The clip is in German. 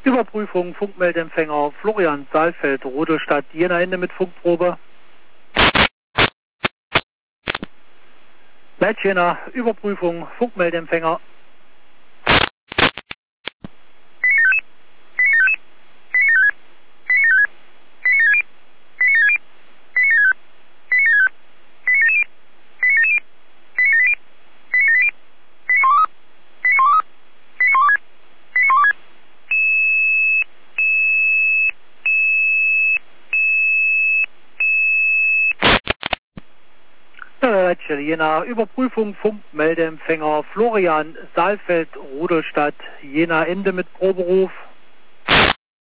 Überprüfung Funkmeldempfänger Florian Saalfeld, Rudolstadt, Jena, Ende mit Funkprobe. Leitjena, Überprüfung Funkmeldempfänger. Leitstelle Jena, Überprüfung Funkmeldeempfänger Florian Saalfeld, Rudolstadt, Jena, Ende mit Proberuf.